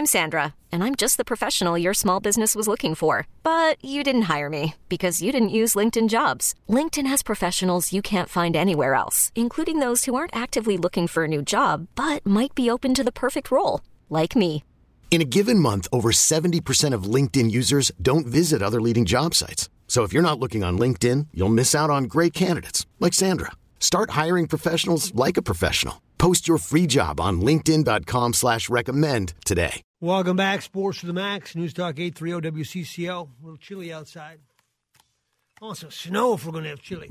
I'm Sandra, and I'm just the professional your small business was looking for. But you didn't hire me because you didn't use LinkedIn Jobs. LinkedIn has professionals you can't find anywhere else, including those who aren't actively looking for a new job, but might be open to the perfect role, like me. In a given month, over 70% of LinkedIn users don't visit other leading job sites. So if you're not looking on LinkedIn, you'll miss out on great candidates like Sandra. Start hiring professionals like a professional. Post your free job on linkedin.com/recommend today. Welcome back, Sports to the Max, News Talk 830 WCCO. A little chilly outside. Also, snow if we're going to have chilly.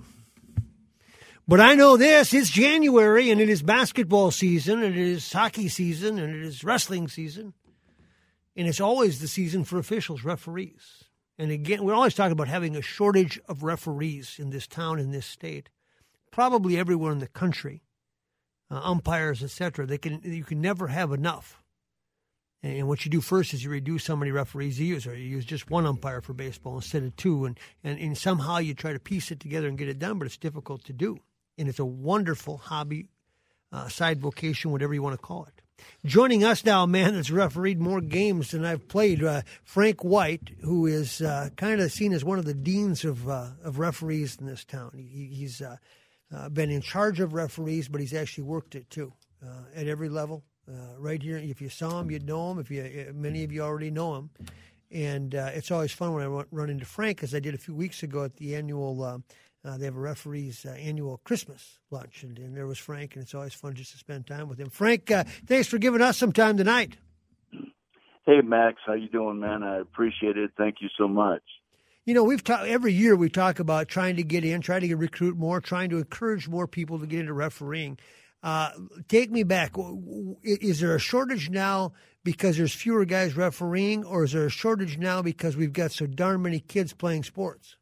But I know this, it's January, and it is basketball season, and it is hockey season, and it is wrestling season. And it's always the season for officials, referees. And again, we're always talking about having a shortage of referees in this town, in this state, probably everywhere in the country. Umpires, etc. You can never have enough. And what you do first is you reduce how many referees you use, or you use just one umpire for baseball instead of two, and somehow you try to piece it together and get it done, but it's difficult to do. And it's a wonderful hobby, side vocation, whatever you want to call it. Joining us now, a man that's refereed more games than I've played, Frank White, who is kind of seen as one of the deans of referees in this town. He's been in charge of referees, but he's actually worked it too at every level. Right here, if you saw him, you'd know him. Many of you already know him, and it's always fun when I run into Frank, as I did a few weeks ago at the annual. They have a referees annual Christmas lunch, and there was Frank, and it's always fun just to spend time with him. Frank, thanks for giving us some time tonight. Hey, Max, how you doing, man? I appreciate it. Thank you so much. You know, every year we talk about trying to get in, trying to recruit more, trying to encourage more people to get into refereeing. Take me back. Is there a shortage now because there's fewer guys refereeing, or is there a shortage now because we've got so darn many kids playing sports?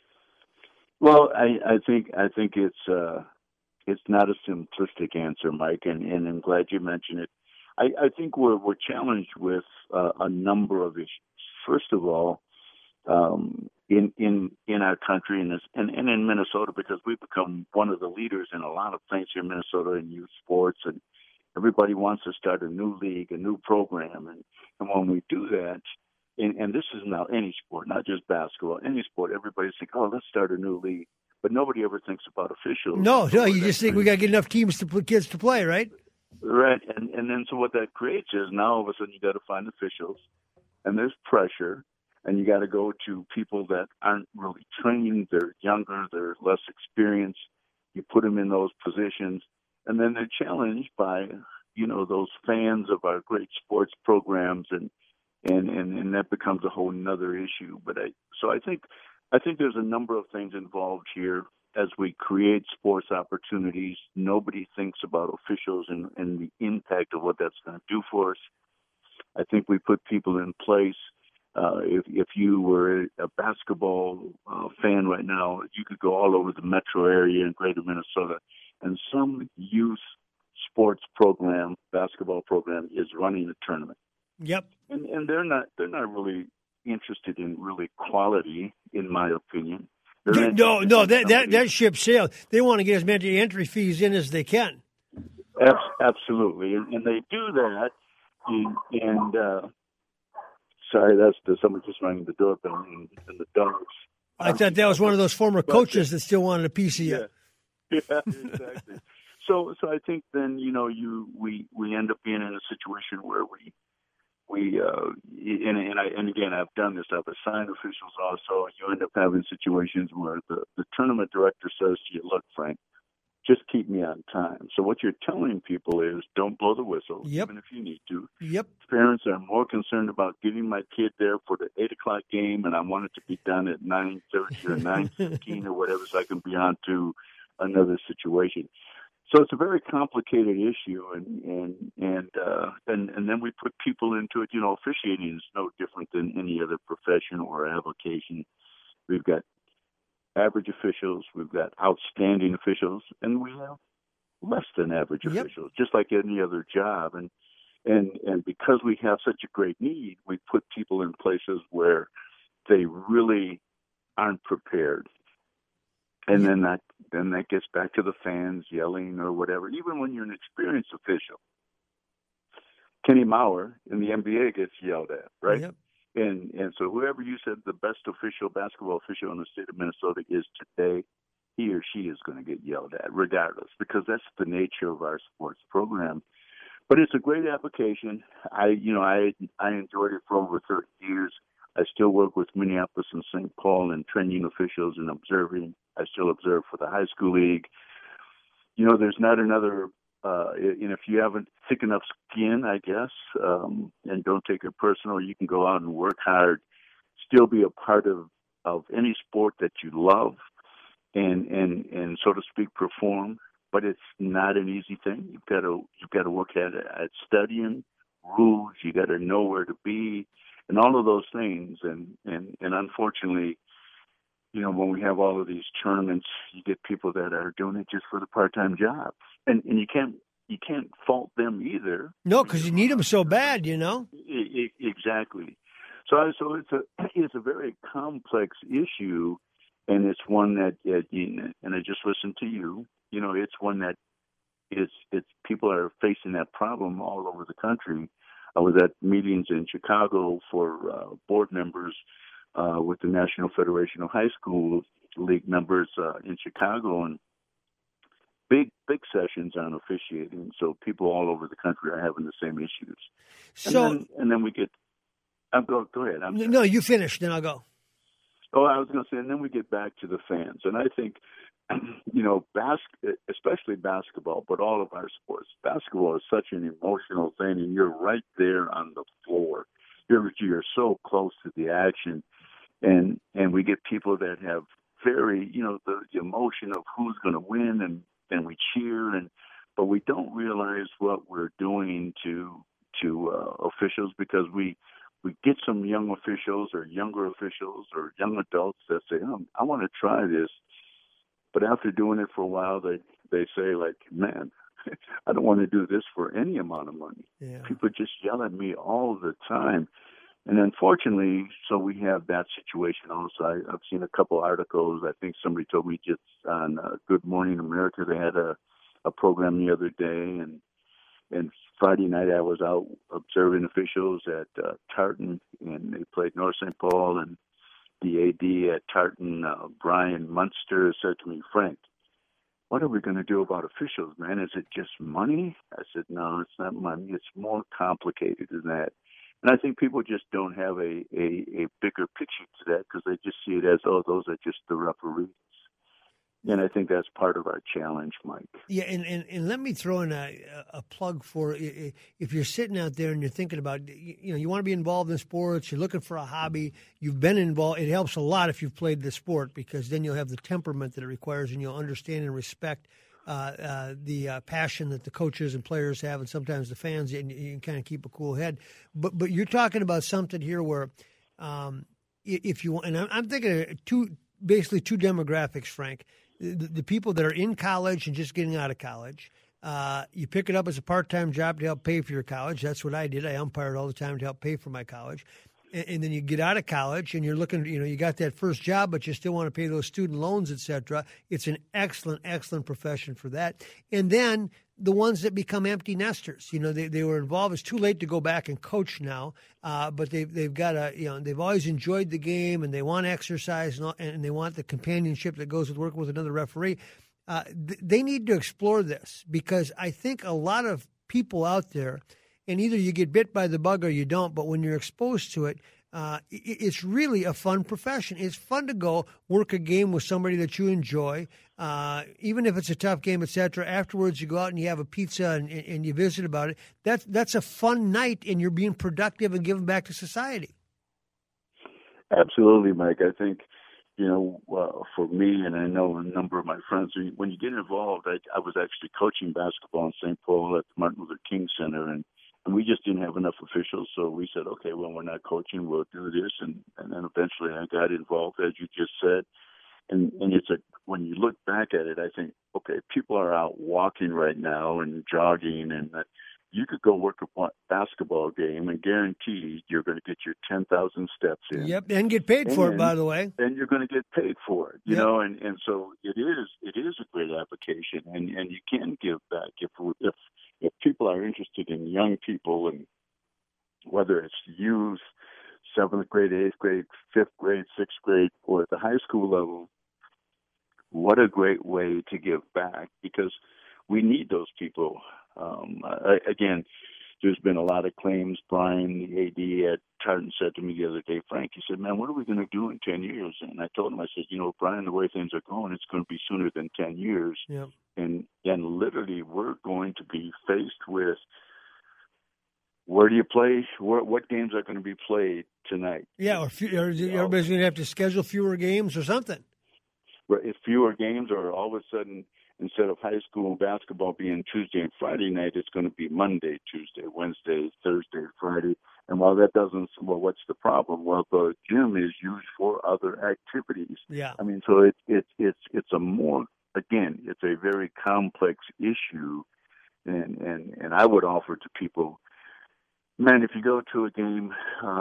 Well, I think it's not a simplistic answer, Mike, and I'm glad you mentioned it. I think we're challenged with a number of issues. First of all, in our country and in Minnesota, because we've become one of the leaders in a lot of things here in Minnesota in youth sports, and everybody wants to start a new league, a new program, and when we do that, and this is now any sport, not just basketball, any sport, everybody's thinking, oh, let's start a new league, but nobody ever thinks about officials. No, you just think we got to get enough teams to put kids to play, right? Right, and then so what that creates is now all of a sudden you got to find officials, and there's pressure. And you got to go to people that aren't really trained. They're younger. They're less experienced. You put them in those positions, and then they're challenged by, those fans of our great sports programs, and that becomes a whole nother issue. But I think there's a number of things involved here as we create sports opportunities. Nobody thinks about officials and the impact of what that's going to do for us. I think we put people in place. If you were a basketball fan right now, you could go all over the metro area in greater Minnesota, and some youth sports program, basketball program, is running a tournament. Yep. And they're not really interested in really quality, in my opinion. No, that ship sailed. They want to get as many entry fees in as they can. Absolutely, and they do that, and sorry, that's someone just rang the doorbell and the dogs. I thought that was one of those former coaches that still wanted a piece of you. Yeah, exactly. So I think then we end up being in a situation where and again I've done this. I've assigned officials also. You end up having situations where the tournament director says to you, "Look, Frank, just keep me on time." So what you're telling people is don't blow the whistle, even if you need to. Yep. Parents are more concerned about getting my kid there for the 8 o'clock game, and I want it to be done at 9:30 or 9:15 or whatever, so I can be on to another situation. So it's a very complicated issue, and then we put people into it. Officiating is no different than any other profession or avocation. We've got average officials, we've got outstanding officials, and we have less than average officials, just like any other job. And because we have such a great need, we put people in places where they really aren't prepared. And then that gets back to the fans yelling or whatever. Even when you're an experienced official, Kenny Mauer in the NBA gets yelled at, right? Yep. And so whoever you said the best basketball official in the state of Minnesota is today, he or she is going to get yelled at regardless, because that's the nature of our sports program. But it's a great application. I enjoyed it for over 30 years. I still work with Minneapolis and St. Paul and training officials and observing. I still observe for the high school league. There's not another, if you haven't thick enough skin, I guess, and don't take it personal, you can go out and work hard, still be a part of any sport that you love, and so to speak, perform. But it's not an easy thing. You've got to work at studying rules. You got to know where to be, and all of those things. And unfortunately, when we have all of these tournaments, you get people that are doing it just for the part-time job, and you can't fault them either. No, because you need them so bad, Exactly. So it's a very complex issue, and it's one that, and I just listened to you. It's one that it's people are facing that problem all over the country. I was at meetings in Chicago for board members with the National Federation of High School League members in Chicago, and big sessions on officiating. So people all over the country are having the same issues. So and then we get. Go ahead. No, you finish, then I'll go. Oh, I was going to say, and then we get back to the fans, and I think, especially basketball, but all of our sports. Basketball is such an emotional thing, and you're right there on the floor. You're so close to the action, and we get people that have very, the emotion of who's going to win, and we cheer, but we don't realize what we're doing to officials, because we get some young officials or younger officials or young adults that say, I want to try this. But after doing it for a while, they say, like, man, I don't want to do this for any amount of money. Yeah. People just yell at me all the time. And unfortunately, so we have that situation also. I've seen a couple articles. I think somebody told me just on Good Morning America, they had a program the other day. And Friday night I was out observing officials at Tartan, and they played North St. Paul, and the AD at Tartan, Brian Munster, said to me, Frank, what are we going to do about officials, man? Is it just money? I said, no, it's not money. It's more complicated than that. And I think people just don't have a bigger picture to that, because they just see it as, those are just the referees. And I think that's part of our challenge, Mike. Yeah, and let me throw in a plug for, if you're sitting out there and you're thinking about, you want to be involved in sports, you're looking for a hobby, you've been involved, it helps a lot if you've played the sport, because then you'll have the temperament that it requires, and you'll understand and respect the passion that the coaches and players have, and sometimes the fans, and you can kind of keep a cool head. But you're talking about something here where if you want, and I'm thinking of basically two demographics, Frank. The people that are in college and just getting out of college, you pick it up as a part-time job to help pay for your college. That's what I did. I umpired all the time to help pay for my college. And then you get out of college and you're looking, you got that first job, but you still want to pay those student loans, et cetera. It's an excellent, excellent profession for that. And then the ones that become empty nesters, they were involved. It's too late to go back and coach now, but they've got they've always enjoyed the game, and they want exercise, and they want the companionship that goes with working with another referee. They need to explore this, because I think a lot of people out there, and either you get bit by the bug or you don't, but when you're exposed to it, it's really a fun profession. It's fun to go work a game with somebody that you enjoy, even if it's a tough game, et cetera. Afterwards, you go out and you have a pizza and you visit about it. That's a fun night, and you're being productive and giving back to society. Absolutely, Mike. I think, for me, and I know a number of my friends, when you get involved, I was actually coaching basketball in St. Paul at the Martin Luther King Center, and we just didn't have enough officials, so we said, okay, well, we're not coaching, we'll do this, and then eventually I got involved, as you just said, and it's when you look back at it, I think, okay, people are out walking right now and jogging, and you could go work a basketball game and guarantee you're going to get your 10,000 steps in. Yep, and get paid for it, by the way. And you're going to get paid for it, you Yep. know, and so it is a great application, and you can give back if people are interested in young people, and whether it's youth, 7th grade, 8th grade, 5th grade, 6th grade, or at the high school level. What a great way to give back, because we need those people. Again, there's been a lot of claims. Brian, the AD at Tartan, said to me the other day, Frank, he said, man, what are we going to do in 10 years? And I told him, I said, Brian, the way things are going, it's going to be sooner than 10 years. Yep. And literally we're going to be faced with, where do you play? What games are going to be played tonight? Yeah, or everybody's going to have to schedule fewer games or something. If fewer games, or all of a sudden, instead of high school basketball being Tuesday and Friday night, it's going to be Monday, Tuesday, Wednesday, Thursday, Friday. And while that doesn't, what's the problem? Well, the gym is used for other activities. Yeah. I mean, so it's a more, again, it's a very complex issue, and I would offer to people, man, if you go to a game,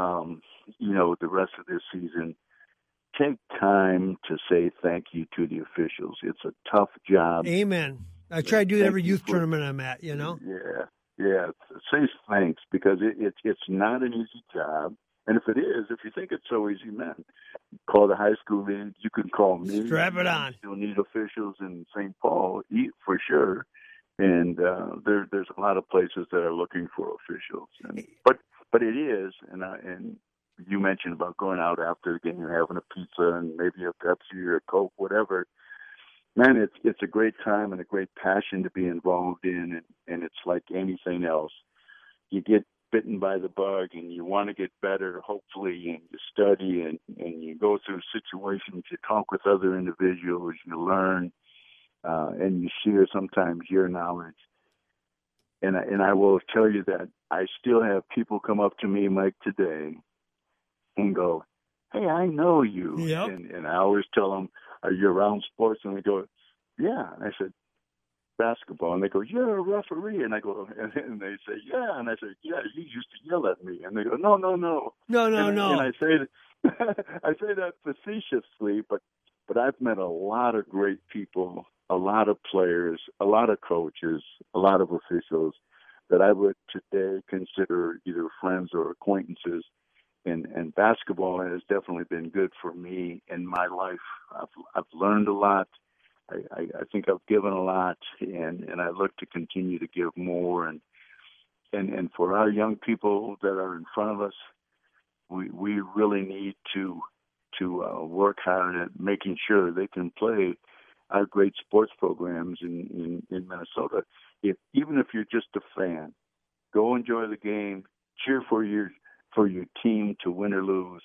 the rest of this season, take time to say thank you to the officials. It's a tough job. Amen. I try to do it every youth tournament I'm at, Yeah. Say thanks, because it's not an easy job. And if you think it's so easy, man, call the high school league. You can call me. Strap it on. You'll need officials in St. Paul, for sure. And there's a lot of places that are looking for officials. But it is, and you mentioned about going out after the game and having a pizza and maybe a Pepsi or a Coke, whatever. Man, it's a great time and a great passion to be involved in, and it's like anything else. You get bitten by the bug and you want to get better, hopefully, and you study and you go through situations, you talk with other individuals, you learn, and you share sometimes your knowledge. And I will tell you that I still have people come up to me, Mike, today and go, hey, I know you. Yep. And I always tell them, are you around sports? And they go, yeah. And I said, basketball. And they go, you're a referee. And I go, and they say, yeah. And I said, yeah, you used to yell at me. And they go, no. No. And I say that facetiously, but I've met a lot of great people, a lot of players, a lot of coaches, a lot of officials that I would today consider either friends or acquaintances. And basketball has definitely been good for me in my life. I've learned a lot. I think I've given a lot, and I look to continue to give more. And for our young people that are in front of us, we really need to work hard at making sure they can play our great sports programs in Minnesota. Even if you're just a fan, go enjoy the game, cheer for your team to win or lose,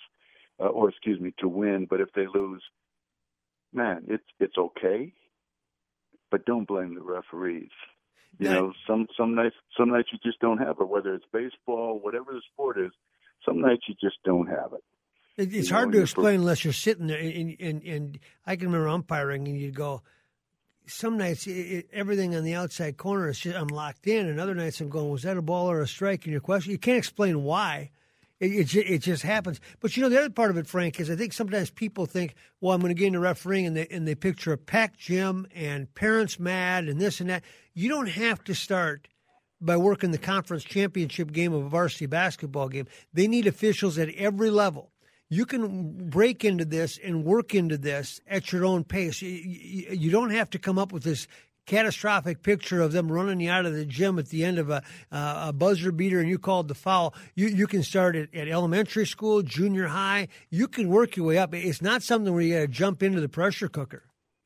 to win. But if they lose, man, it's okay. But don't blame the referees. Some nights you just don't have it. Whether it's baseball, whatever the sport is, some nights you just don't have it. It's hard to explain unless you're sitting there. And I can remember umpiring, and you'd go, some nights everything on the outside corner is just, I'm locked in, and other nights I'm going, was that a ball or a strike? And your question, you can't explain why. It just happens. But the other part of it, Frank, is I think sometimes people think, well, I'm going to get into refereeing, and they picture a packed gym and parents mad and this and that. You don't have to start by working the conference championship game of a varsity basketball game. They need officials at every level. You can break into this and work into this at your own pace. You don't have to come up with this catastrophic picture of them running you out of the gym at the end of a buzzer beater and you called the foul. You can start at elementary school, junior high. You can work your way up. It's not something where you got to jump into the pressure cooker.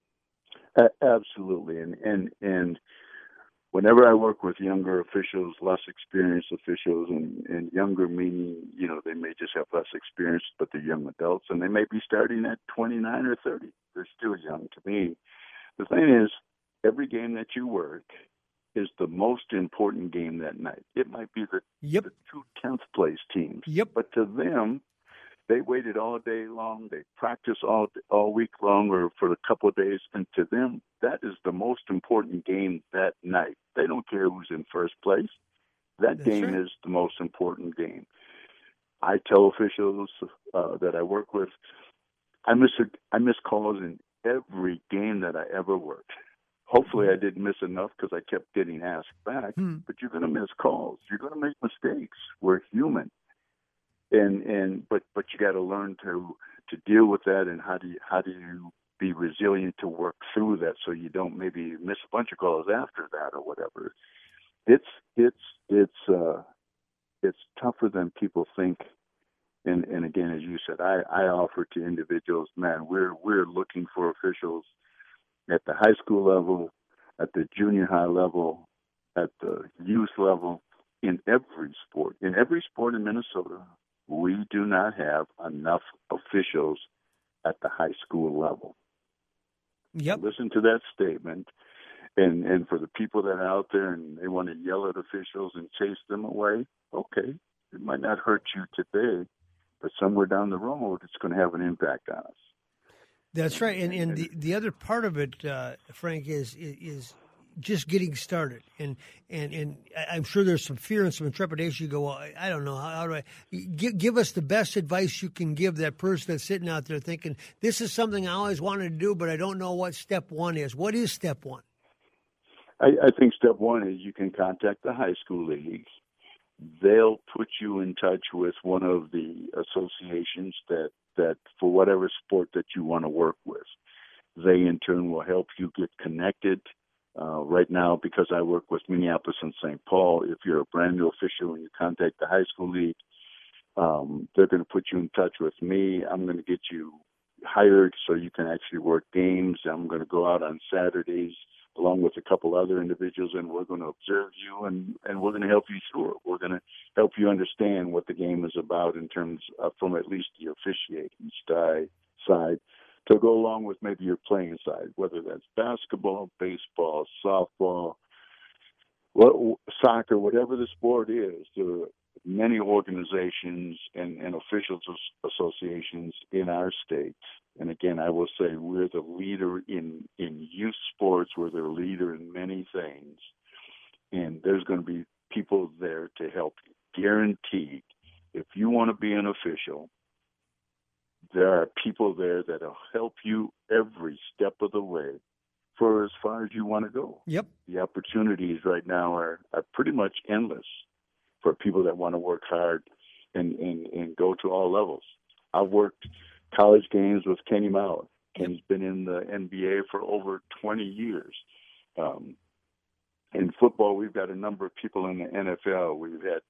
Absolutely. And whenever I work with younger officials, less experienced officials, and younger meaning, they may just have less experience, but they're young adults, and they may be starting at 29 or 30. They're still young to me. The thing is, every game that you work is the most important game that night. It might be the two 10th place teams. Yep. But to them, they waited all day long. They practiced all week long or for a couple of days. And to them, that is the most important game that night. They don't care who's in first place. That That's game right. is the most important game. I tell officials that I work with, I miss calls in every game that I ever worked. Hopefully, I didn't miss enough because I kept getting asked back. But you're going to miss calls. You're going to make mistakes. We're human, but you got to learn to deal with that. And how do you be resilient to work through that so you don't maybe miss a bunch of calls after that or whatever. It's tougher than people think. And again, as you said, I offer to individuals, man, we're looking for officials at the high school level, at the junior high level, at the youth level, in every sport. In every sport in Minnesota, we do not have enough officials at the high school level. Yep. Listen to that statement. And for the people that are out there and they want to yell at officials and chase them away, okay, it might not hurt you today, but somewhere down the road, it's going to have an impact on us. That's right. And the other part of it, Frank, is just getting started. And I'm sure there's some fear and some intrepidation. You go, well, I don't know. How do I give us the best advice you can give that person that's sitting out there thinking, this is something I always wanted to do, but I don't know what step one is. What is step one? I think step one is you can contact the high school leagues. They'll put you in touch with one of the associations that for whatever sport that you want to work with. They, in turn, will help you get connected. Right now, because I work with Minneapolis and St. Paul, if you're a brand new official and you contact the high school league, they're going to put you in touch with me. I'm going to get you hired so you can actually work games. I'm going to go out on Saturdays along with a couple other individuals, and we're going to observe you, and we're going to help you through it. We're going to help you understand what the game is about in terms of, from at least the officiating side, to go along with maybe your playing side, whether that's basketball, baseball, softball, soccer, whatever the sport is. There are many organizations and officials associations in our state. And again, I will say we're the leader in youth sports. We're the leader in many things. And there's going to be people there to help you. Guaranteed. If you want to be an official, there are people there that will help you every step of the way for as far as you want to go. Yep. The opportunities right now are pretty much endless for people that want to work hard and go to all levels. I've worked college games with Kenny Mauer. Kenny's been in the NBA for over 20 years. In football, we've got a number of people in the NFL. We've had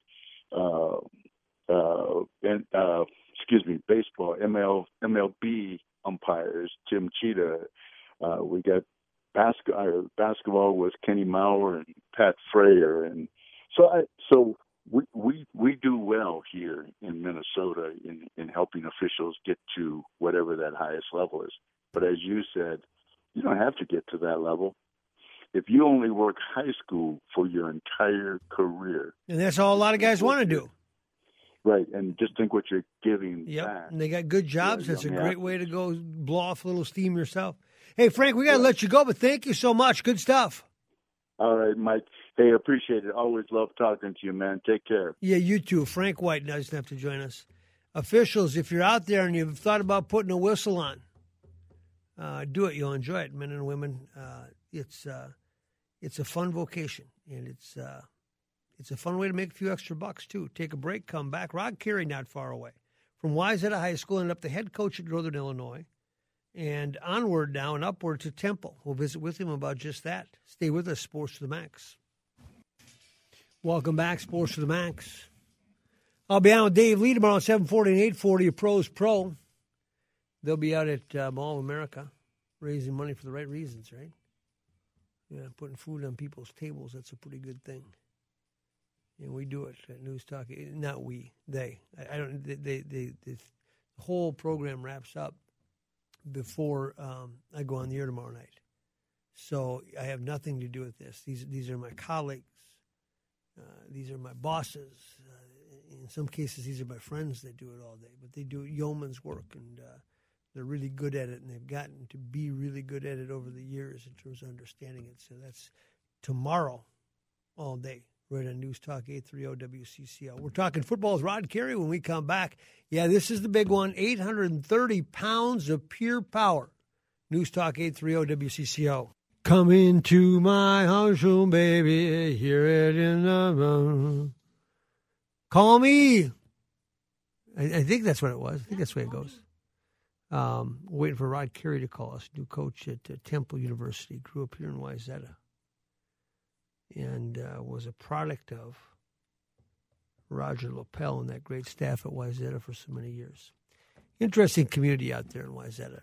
baseball, MLB umpires, Tim Cheetah. We got basketball with Kenny Mauer and Pat Frayer, and so we do well here in Minnesota in helping officials get to whatever that highest level is. But as you said, you don't have to get to that level. If you only work high school for your entire career, and that's all a lot of guys want to do. Right, and just think what you're giving Yep, back. and they got good jobs. That's a great athletes. way to go blow off a little steam yourself. Hey, Frank, we got to let you go, but thank you so much. Good stuff. All right, Mike. Hey, appreciate it. Always love talking to you, man. Take care. Yeah, you too. Frank White doesn't have to join us. Officials, if you're out there and you've thought about putting a whistle on, do it. You'll enjoy it, men and women. It's a fun vocation, and it's a fun way to make a few extra bucks, too. Take a break, come back. Rod Carey not far away. From Wayzata High School, ended up the head coach at Northern Illinois, and onward now and upward to Temple. We'll visit with him about just that. Stay with us, Sports to the Max. Welcome back, Sports to the Max. I'll be out with Dave Lee tomorrow at 7:40 and 8:40, a Pros Pro. They'll be out at Mall of America, raising money for the right reasons, right? Yeah, putting food on people's tables, that's a pretty good thing. And we do it at News Talk. Not we, they. I don't. The whole program wraps up before I go on the air tomorrow night. So I have nothing to do with this. These are my colleagues. These are my bosses. In some cases, these are my friends that do it all day. But they do yeoman's work, and they're really good at it, and they've gotten to be really good at it over the years in terms of understanding it. So that's tomorrow all day. right on News Talk 830 WCCO. We're talking football with Rod Carey when we come back. Yeah, this is the big one, 830 pounds of pure power. News Talk 830 WCCO. Come into my house, oh baby, hear it in the room. Call me. I think that's what it was. I think that's the way it goes. Waiting for Rod Carey to call us, new coach at Temple University. Grew up here in Wayzata. And was a product of Roger Lapel and that great staff at Wayzata for so many years. Interesting community out there in Wayzata.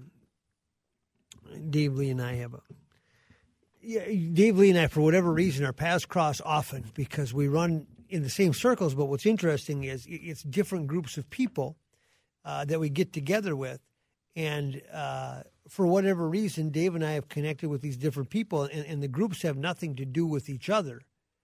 And Dave Lee and I Dave Lee and I, for whatever reason, our paths cross often because we run in the same circles. But what's interesting is it's different groups of people that we get together with. And for whatever reason, Dave and I have connected with these different people, and the groups have nothing to do with each other.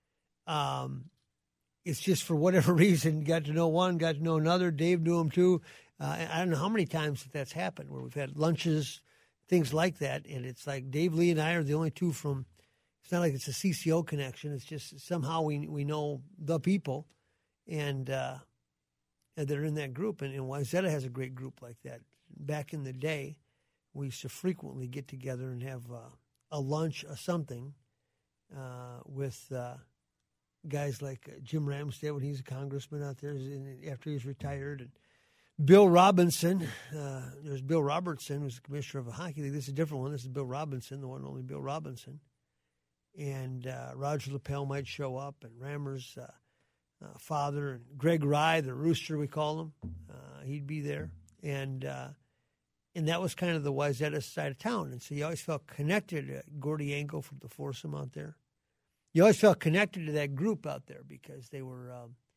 It's just for whatever reason, got to know one, got to know another. Dave knew him too. I don't know how many times that's happened where we've had lunches, things like that. And it's like Dave Lee and I are the only two from, it's not like it's a CCO connection. It's just somehow we know the people and that are in that group. And Wayzata has a great group like that. Back in the day, we used to frequently get together and have a lunch or something with guys like Jim Ramstad when he's a congressman out there after he's retired. And Bill Robinson, there's Bill Robertson, who's the commissioner of a hockey league. This is a different one. This is Bill Robinson, the one and only Bill Robinson. And Roger Lapel might show up, and Rammer's father, and Greg Rye, the rooster we call him, he'd be there. And that was kind of the Wayzata side of town. And so you always felt connected to Gordy Yanko from the foursome out there. You always felt connected to that group out there because they were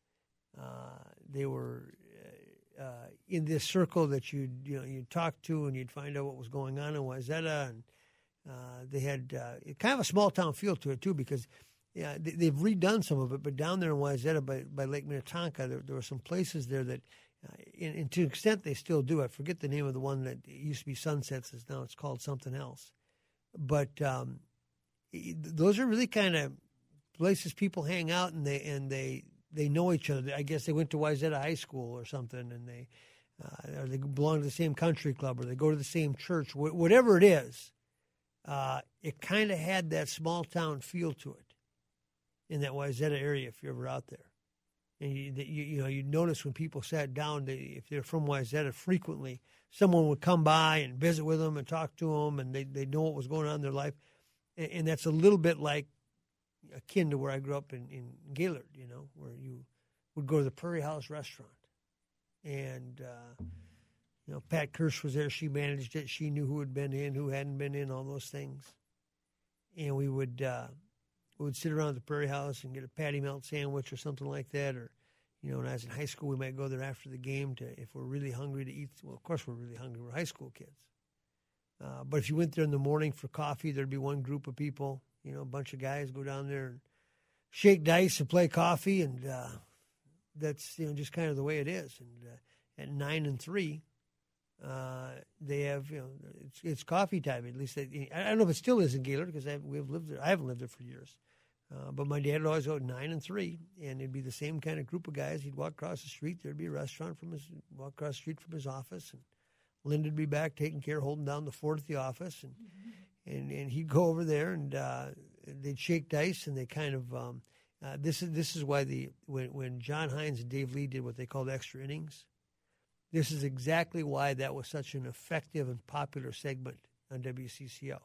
in this circle that you'd talk to and you'd find out what was going on in Wayzata. And they had kind of a small town feel to it too because they've redone some of it. But down there in Wayzata by Lake Minnetonka, there were some places there that. And to an extent, they still do. I forget the name of the one that used to be Sunsets. Now it's called something else. But those are really kind of places people hang out and they know each other. I guess they went to Wayzata High School or something, and or they belong to the same country club, or they go to the same church. Whatever it is, it kind of had that small town feel to it in that Wayzata area. If you're ever out there. And you notice when people sat down, if they're from Wayzata, frequently someone would come by and visit with them and talk to them, and they know what was going on in their life. And that's a little bit like akin to where I grew up in Gaylord, where you would go to the Prairie House restaurant. And, Pat Kirsch was there. She managed it. She knew who had been in, who hadn't been in, all those things. And we would sit around at the Prairie House and get a patty melt sandwich or something like that. Or, when I was in high school, we might go there after the game if we're really hungry to eat. Well, of course we're really hungry. We're high school kids. But if you went there in the morning for coffee, there'd be one group of people, a bunch of guys go down there and shake dice and play coffee. And that's, just kind of the way it is. And at 9 and 3, they have, it's coffee time. At least I don't know if it still is in Gaylord because we've lived there. I haven't lived there for years. But my dad would always go 9 and 3, and it'd be the same kind of group of guys. He'd walk across the street. There'd be a restaurant walk across the street from his office, and Lynda'd be back taking care, holding down the fort at the office, and he'd go over there, and they'd shake dice, and they kind of this is why when John Hines and Dave Lee did what they called extra innings. This is exactly why that was such an effective and popular segment on WCCO.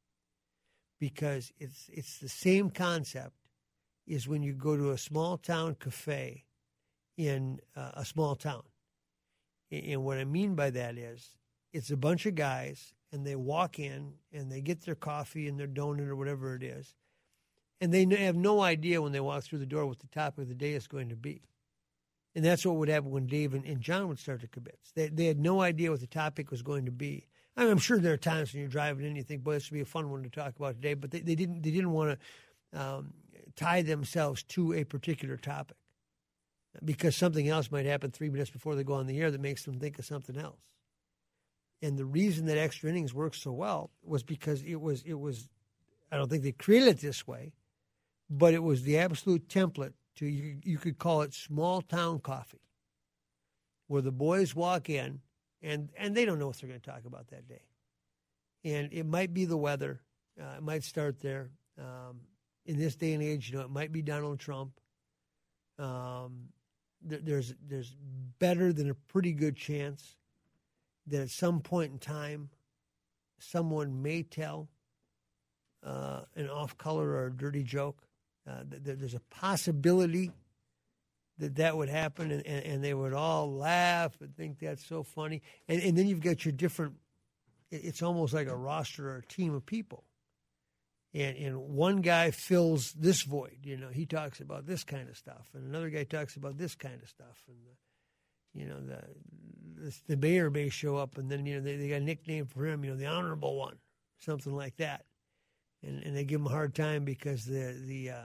Because it's the same concept as when you go to a small town cafe in a small town. And what I mean by that is it's a bunch of guys, and they walk in, and they get their coffee and their donut or whatever it is, and they have no idea when they walk through the door what the topic of the day is going to be. And that's what would happen when Dave and John would start to kibitz. They had no idea what the topic was going to be. I mean, I'm sure there are times when you're driving in and you think, boy, this would be a fun one to talk about today. But they didn't want to tie themselves to a particular topic because something else might happen 3 minutes before they go on the air that makes them think of something else. And the reason that extra innings worked so well was because it was I don't think they created it this way, but it was the absolute template to, you could call it small town coffee, where the boys walk in and they don't know what they're going to talk about that day. And it might be the weather. It might start there. In this day and age, it might be Donald Trump. There's better than a pretty good chance that at some point in time, someone may tell an off-color or a dirty joke. There's a possibility that would happen, and they would all laugh and think that's so funny. And then you've got your different, it's almost like a roster or a team of people. And one guy fills this void. He talks about this kind of stuff, and another guy talks about this kind of stuff. And, the mayor may show up, and then, they got a nickname for him, the honorable one, something like that. And they give him a hard time because the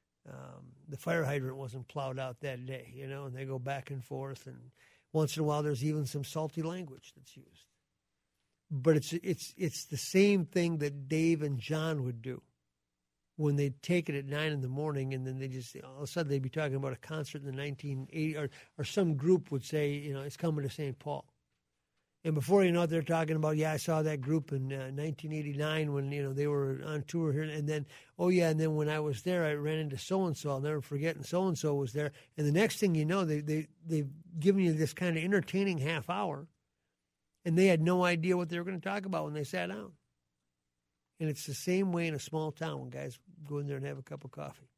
fire hydrant wasn't plowed out that day, and they go back and forth. And once in a while, there's even some salty language that's used. But it's the same thing that Dave and John would do when they'd take it at 9 in the morning, and then they just, all of a sudden, they'd be talking about a concert in the 1980s, or some group would say, it's coming to St. Paul. And before you know it, they're talking about, I saw that group in 1989 when, they were on tour here. And then, and then when I was there, I ran into so-and-so. I'll never forget, and so-and-so was there. And the next thing you know, they've given you this kind of entertaining half hour, and they had no idea what they were going to talk about when they sat down. And it's the same way in a small town when guys go in there and have a cup of coffee,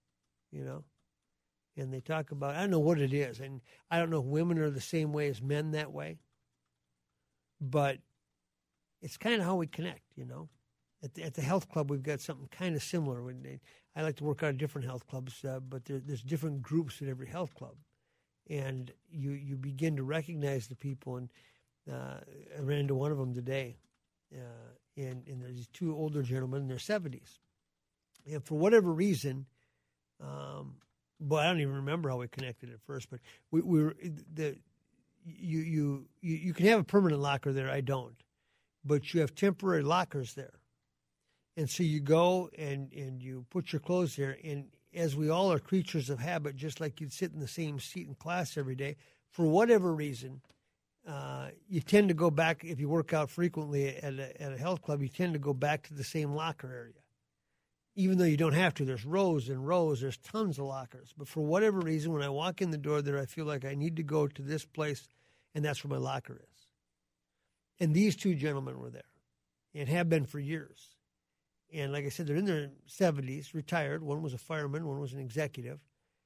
And they talk about, I don't know what it is. And I don't know if women are the same way as men that way. But it's kind of how we connect, At the health club, we've got something kind of similar. I like to work out at different health clubs, but there's different groups at every health club. And you begin to recognize the people. And I ran into one of them today. And there's these two older gentlemen in their 70s. And for whatever reason, I don't even remember how we connected at first, but we were you can have a permanent locker there. I don't, but you have temporary lockers there, and so you go and you put your clothes there. And as we all are creatures of habit, just like you'd sit in the same seat in class every day, for whatever reason, you tend to go back. If you work out frequently at a health club, you tend to go back to the same locker area. Even though you don't have to, there's rows and rows, there's tons of lockers. But for whatever reason, when I walk in the door there, I feel like I need to go to this place, and that's where my locker is. And these two gentlemen were there and have been for years. And like I said, they're in their 70s, retired. One was a fireman, one was an executive.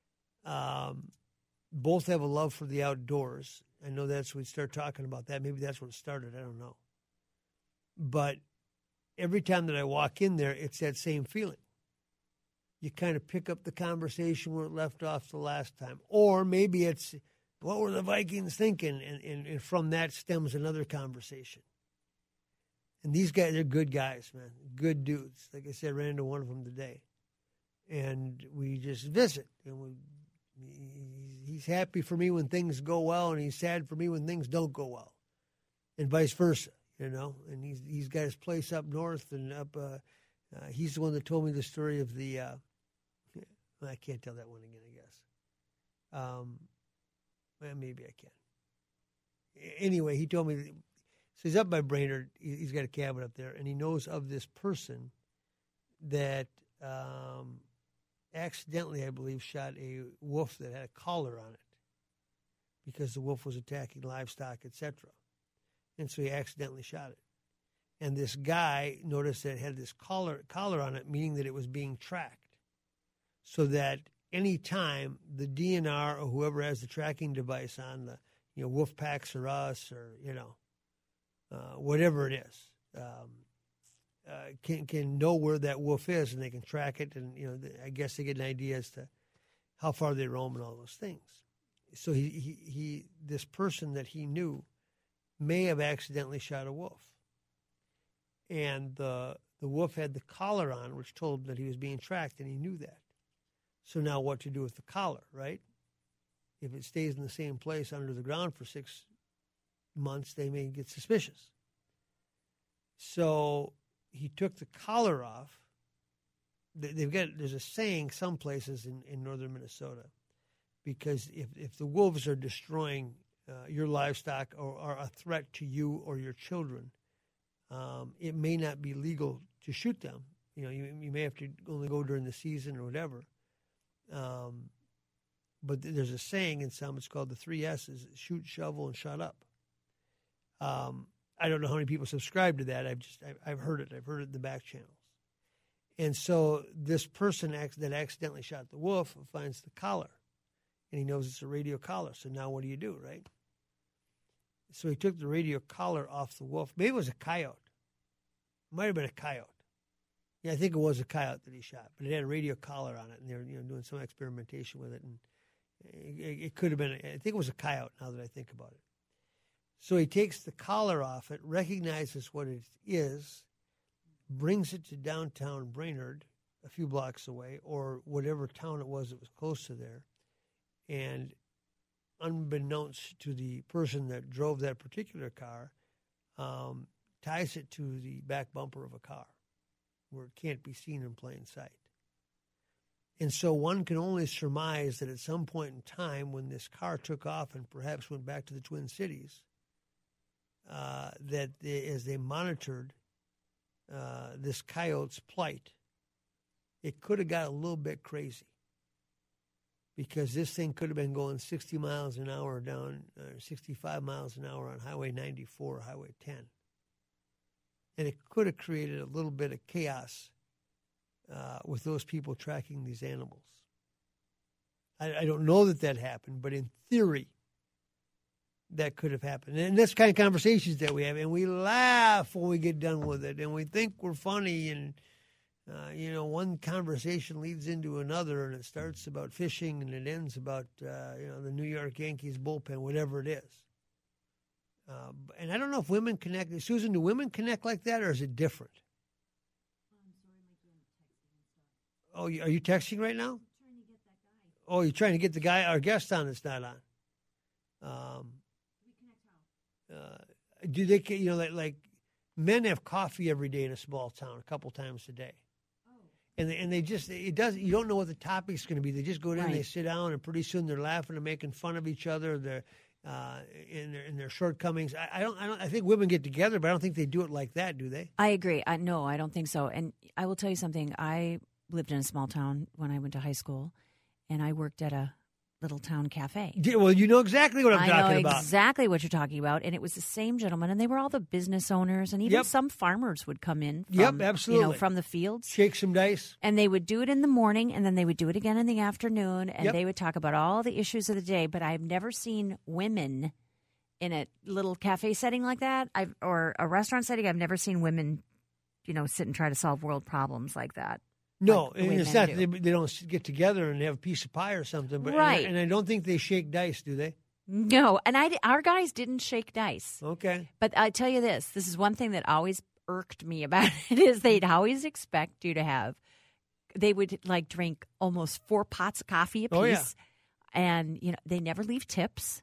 Both have a love for the outdoors. I know that's when we start talking about that. Maybe that's where it started. I don't know. But every time that I walk in there, it's that same feeling. You kind of pick up the conversation where it left off the last time. Or maybe it's, what were the Vikings thinking? And from that stems another conversation. And these guys, they're good guys, man. Good dudes. Like I said, I ran into one of them today. And we just visit. And he's happy for me when things go well, and he's sad for me when things don't go well. And vice versa, And he's got his place up north and up. He's the one that told me the story of the. I can't tell that one again, I guess. Well, maybe I can. Anyway, he told me. So he's up by Brainerd. He's got a cabin up there, and he knows of this person that accidentally, I believe, shot a wolf that had a collar on it because the wolf was attacking livestock, etc. And so he accidentally shot it. And this guy noticed that it had this collar on it, meaning that it was being tracked. So that any time the DNR or whoever has the tracking device on the, wolf packs or us or, whatever it is, can know where that wolf is, and they can track it. And, I guess they get an idea as to how far they roam and all those things. So he this person that he knew may have accidentally shot a wolf. And the wolf had the collar on, which told him that he was being tracked, and he knew that. So now what to do with the collar, right? If it stays in the same place under the ground for 6 months, they may get suspicious. So he took the collar off there's a saying some places in northern Minnesota, because if the wolves are destroying your livestock or are a threat to you or your children, it may not be legal to shoot them. You may have to only go during the season or whatever. But there's a saying in some, it's called the 3 S's: shoot, shovel, and shut up. I don't know how many people subscribe to that. I've heard it. I've heard it in the back channels. And so this person that accidentally shot the wolf finds the collar, and he knows it's a radio collar. So now what do you do, right? So he took the radio collar off the wolf. Maybe it was a coyote. It might have been a coyote. Yeah, I think it was a coyote that he shot, but it had a radio collar on it, and they were doing some experimentation with it, and it could have been. I think it was a coyote. Now that I think about it, so he takes the collar off it, recognizes what it is, brings it to downtown Brainerd, a few blocks away, or whatever town it was that was close to there, and unbeknownst to the person that drove that particular car, ties it to the back bumper of a car where it can't be seen in plain sight. And so one can only surmise that at some point in time when this car took off and perhaps went back to the Twin Cities, that as they monitored this coyote's plight, it could have got a little bit crazy, because this thing could have been going 60 miles an hour down, 65 miles an hour on Highway 94 or Highway 10. And it could have created a little bit of chaos with those people tracking these animals. I don't know that happened, but in theory, that could have happened. And that's the kind of conversations that we have. And we laugh when we get done with it. And we think we're funny. And, one conversation leads into another. And it starts about fishing and it ends about, the New York Yankees bullpen, whatever it is. And I don't know if women connect. Susan, do women connect like that, or is it different? Oh, are you texting right now? I'm trying to get that guy. Oh, you're trying to get the guy, our guest on that's not on. Do they, like men have coffee every day in a small town, a couple times a day. Oh. And they just, you don't know what the topic's going to be. They just go in, they sit down, and pretty soon they're laughing and making fun of each other. They're in their shortcomings. I think women get together, but I don't think they do it like that, do they? I agree. No, I don't think so. And I will tell you something. I lived in a small town when I went to high school, and I worked at a little town cafe. Well, you know exactly what I'm talking about. I know exactly what you're talking about, and it was the same gentleman, and they were all the business owners, and even some farmers would come in from, absolutely. From the fields. Shake some dice. And they would do it in the morning, and then they would do it again in the afternoon, and they would talk about all the issues of the day, but I've never seen women in a little cafe setting like that, or a restaurant setting. I've never seen women, sit and try to solve world problems like that. No, and it's not. They don't get together and have a piece of pie or something. But, right. And I don't think they shake dice, do they? No, and our guys didn't shake dice. Okay. But I tell you this is one thing that always irked me about it, is they'd always expect you to have, they would drink almost 4 pots of coffee apiece. Oh, yeah. And, they never leave tips.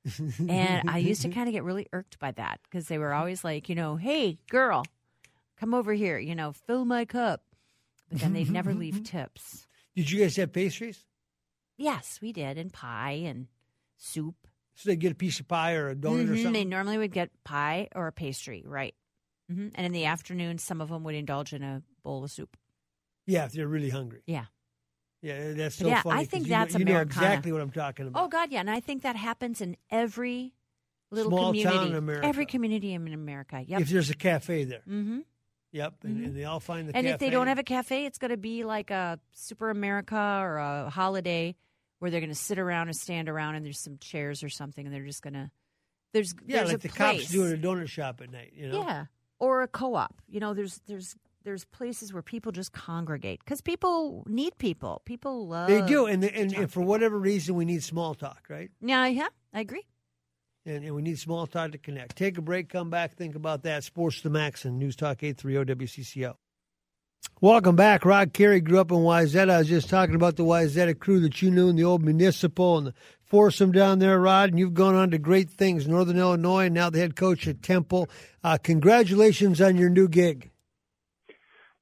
And I used to kind of get really irked by that, because they were always like, hey, girl, come over here, fill my cup. But then they'd never leave tips. Did you guys have pastries? Yes, we did, and pie and soup. So they'd get a piece of pie or a donut or something? They normally would get pie or a pastry, right. Mm-hmm. And in the afternoon, some of them would indulge in a bowl of soup. Yeah, if they're really hungry. Yeah. Yeah, that's so funny. I think that's Americana. You know exactly what I'm talking about. Oh, God, yeah. And I think that happens in every little small community. Town in America. Every community in America, yep. If there's a cafe there. Mm-hmm. Yep, and they all find the cafe. And if they don't have a cafe, it's going to be like a Super America or a holiday where they're going to sit around and stand around, and there's some chairs or something, and they're just going to there's like a the place. cops doing a donut shop at night, Yeah, or a co-op. There's places where people just congregate because people need people. People love. They do, and for whatever reason, we need small talk, right? Yeah, I agree. And we need small talk to connect. Take a break, come back, think about that. Sports to the Max and News Talk 830 WCCO. Welcome back. Rod Carey grew up in Wayzata. I was just talking about the Wayzata crew that you knew in the old municipal and the foursome down there, Rod. And you've gone on to great things, Northern Illinois, and now the head coach at Temple. Congratulations on your new gig.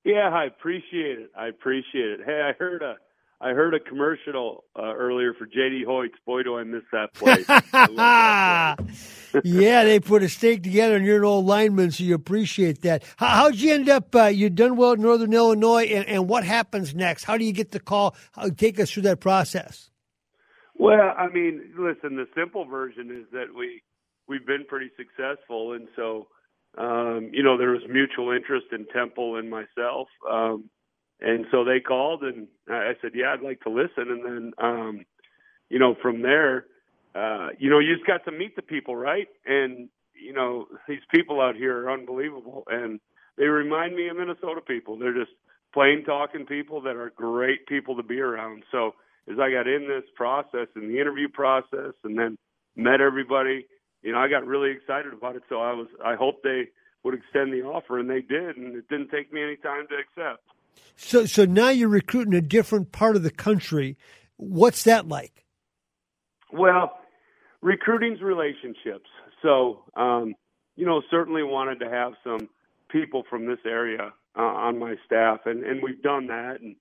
Yeah, I appreciate it. Hey, I heard a commercial earlier for J.D. Hoyt's. Boy, do I miss that place. I love that place. Yeah, they put a steak together, and you're an old lineman, so you appreciate that. How'd you end up? You've done well in Northern Illinois, and what happens next? How do you get the call? Take us through that process. Well, I mean, listen, the simple version is that we've been pretty successful, and so there was mutual interest in Temple and myself. And so they called, and I said, yeah, I'd like to listen. And then, from there, you just got to meet the people, right? And, these people out here are unbelievable. And they remind me of Minnesota people. They're just plain talking people that are great people to be around. So as I got in this process, in the interview process, and then met everybody, I got really excited about it. So I hoped they would extend the offer, and they did. And it didn't take me any time to accept. So now you're recruiting a different part of the country. What's that like? Well, recruiting's relationships. So, certainly wanted to have some people from this area on my staff, and we've done that, and,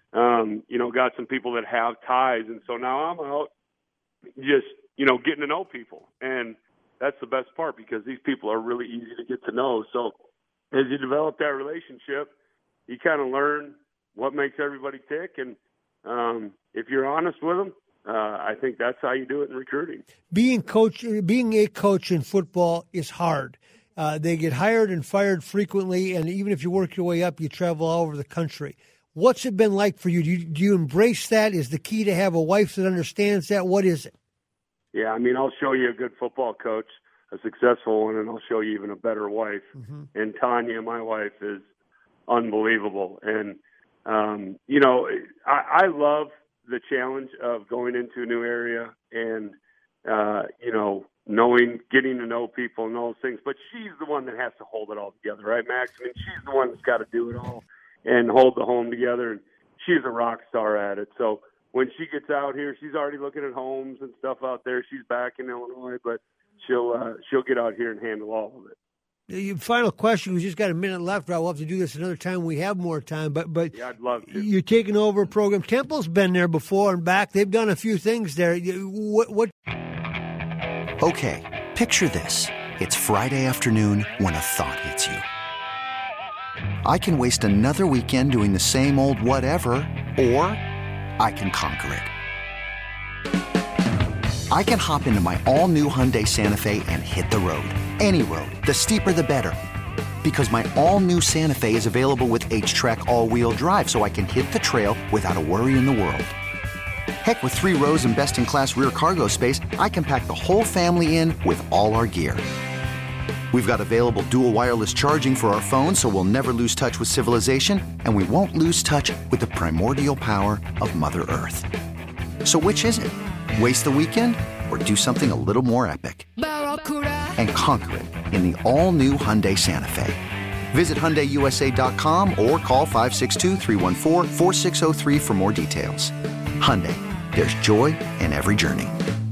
got some people that have ties. And so now I'm out just, getting to know people. And that's the best part, because these people are really easy to get to know. So as you develop that relationship, you kind of learn what makes everybody tick, and if you're honest with them, I think that's how you do it in recruiting. Being a coach in football is hard. They get hired and fired frequently, and even if you work your way up, you travel all over the country. What's it been like for you? Do you embrace that? Is the key to have a wife that understands that? What is it? Yeah, I mean, I'll show you a good football coach, a successful one, and I'll show you even a better wife. Mm-hmm. And Tanya, my wife, is unbelievable. And, I love the challenge of going into a new area and, getting to know people and all those things. But she's the one that has to hold it all together, right, Max? I mean, she's the one that's got to do it all and hold the home together. And she's a rock star at it. So when she gets out here, she's already looking at homes and stuff out there. She's back in Illinois, but she'll get out here and handle all of it. Final question. We just got a minute left. We'll have to do this another time when we have more time. But yeah, I'd love to. You're taking over a program. Temple's been there before and back. They've done a few things there. What? Okay, picture this. It's Friday afternoon when a thought hits you. I can waste another weekend doing the same old whatever, or I can conquer it. I can hop into my all-new Hyundai Santa Fe and hit the road. Any road. The steeper, the better. Because my all-new Santa Fe is available with H-Track all-wheel drive, so I can hit the trail without a worry in the world. Heck, with 3 rows and best-in-class rear cargo space, I can pack the whole family in with all our gear. We've got available dual wireless charging for our phones, so we'll never lose touch with civilization, and we won't lose touch with the primordial power of Mother Earth. So which is it? Waste the weekend or do something a little more epic? And conquer it in the all-new Hyundai Santa Fe. Visit HyundaiUSA.com or call 562-314-4603 for more details. Hyundai, there's joy in every journey.